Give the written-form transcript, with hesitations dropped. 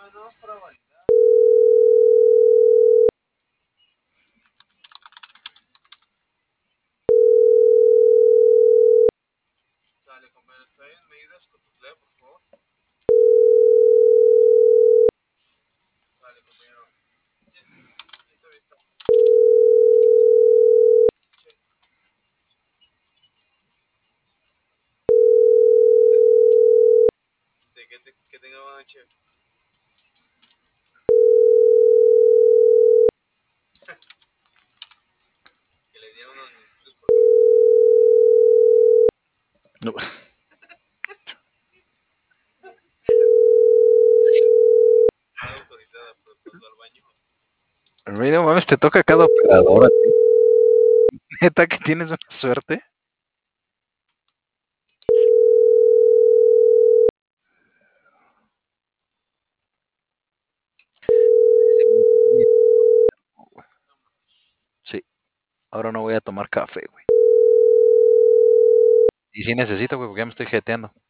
No. Mira, mames, te toca cada operadora, tío. Neta que tienes una suerte. Sí, ahora no voy a tomar café, güey. Y sí necesito, güey, porque ya me estoy jeteando.